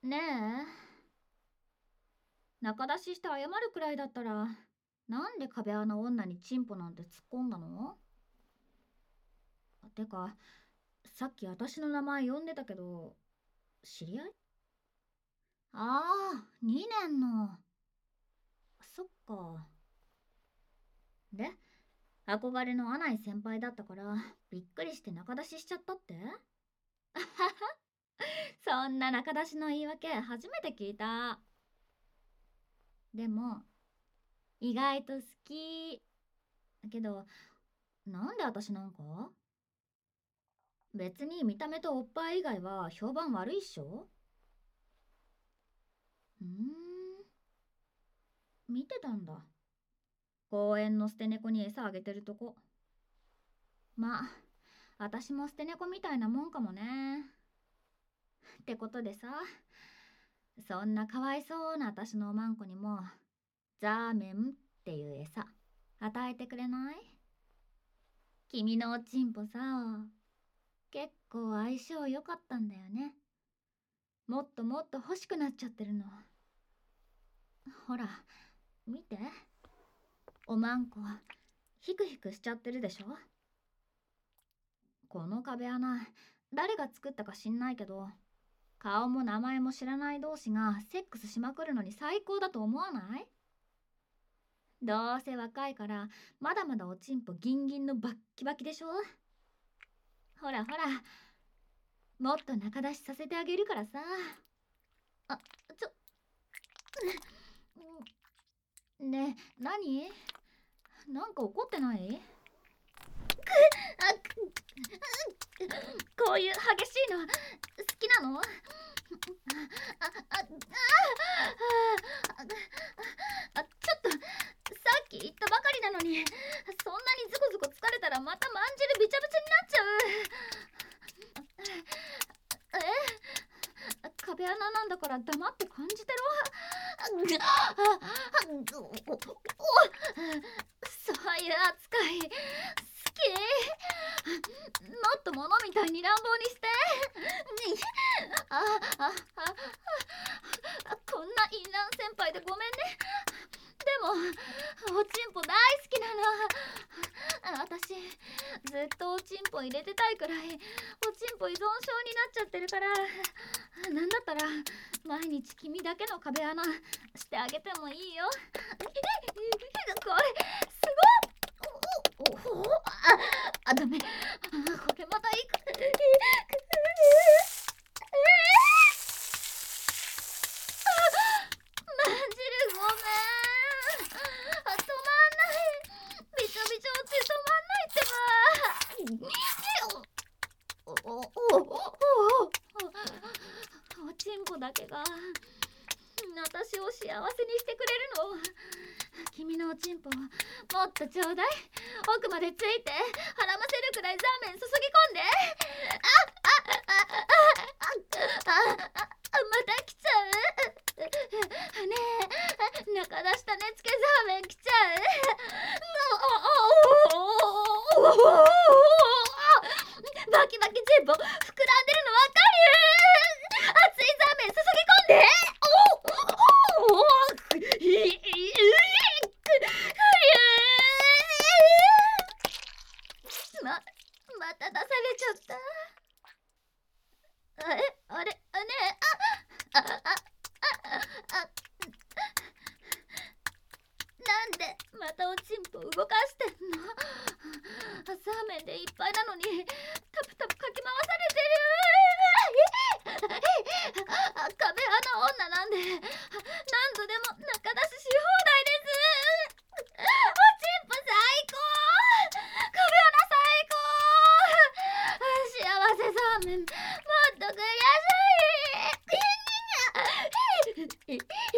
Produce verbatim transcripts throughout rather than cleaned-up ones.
ねえ、仲出しして謝るくらいだったら、なんで壁穴女にチンポなんて突っ込んだの？てか、さっき私の名前呼んでたけど、知り合い？ああ、にねんの。そっか。で、憧れの阿内先輩だったから、びっくりして仲出ししちゃったって？そんな仲出しの言い訳初めて聞いた。でも、意外と好き。だけど、なんで私なんか？別に見た目とおっぱい以外は評判悪いっしょ？うーん、見てたんだ。公園の捨て猫に餌あげてるとこ。まあ、私も捨て猫みたいなもんかもね。ってことでさ、そんなかわいそうな私のおまんこにも、ザーメンっていう餌、与えてくれない？君のおちんぽさ、結構相性良かったんだよね。もっともっと欲しくなっちゃってるの。ほら、見て。おまんこ、ヒクヒクしちゃってるでしょ？この壁穴、誰が作ったか知んないけど、顔も名前も知らない同士がセックスしまくるのに最高だと思わない？どうせ若いから、まだまだおちんぽギンギンのバッキバキでしょ？ほらほら、もっと仲出しさせてあげるからさ。あ、ちょ、ねえ、何？なんか怒ってない？あ、こういう激しいの好きなの？あ、あ、あ、あ、あ、ちょっと、さっき言ったばかりなのに、そんなにズコズコ疲れたらまたまんじるびちゃびちゃになっちゃう。え？壁穴なんだから黙って感じてろ。そういう扱い好き？もっと物みたいに乱暴にして。ああああ、こんな淫乱先輩でごめんね。でもおちんぽ大好きなの。私ずっとおちんぽ入れてたいくらいおちんぽ依存症になっちゃってるから、なんだったら毎日君だけの壁穴してあげてもいいよ。これすごっ。おおお、ああ、ダメ、これまたいく。まんじるごめん。あ、止まんない。びちょびちょって止まんないってば。おおおおおおちんぽだけが私を幸せにしてくれるの。君のおちんぽもっとちょうだい。奥までついてはらませるくらいザーメン注ぎ込んで。ああああああああ、また来ちゃう。ねえ、中出したねつけザーメン来ちゃう。バキバキチンポ膨らんでるのわかる？熱いザーメン注ぎ込んで。おおおお、いい、ま、また出されちゃった。あれあれ、あ、ねえ、あ、あ、あ、あ、あ、なんでまたおちんぽ動かしてんの？ザーメンでいっぱいなのにタプタプかき回されてる。あ、壁穴女なんで何度でも仲出しし放題です。おちんぽ最高。壁穴最高。幸せザーメンもっとくださ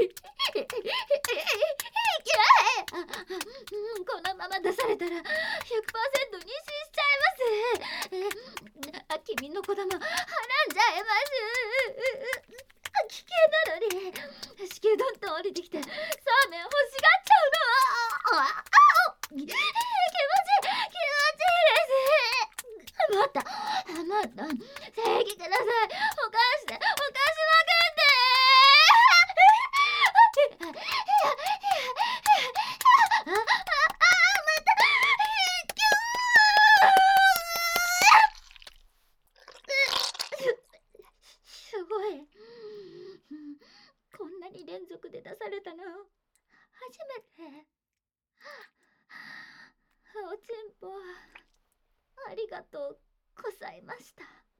い。このまま出されたら ひゃくパーセント 妊娠しちゃいます。あ、君の子供はらんじゃいます。危険なのに子宮どんどん降りてきてサーメン欲しがっちゃうの。ああ、気持ちいい気持ちいいです。もっともっと正義ください。おかしておかしまくって。 族で出されたの。初めて。おちんぽ、ありがとうございました。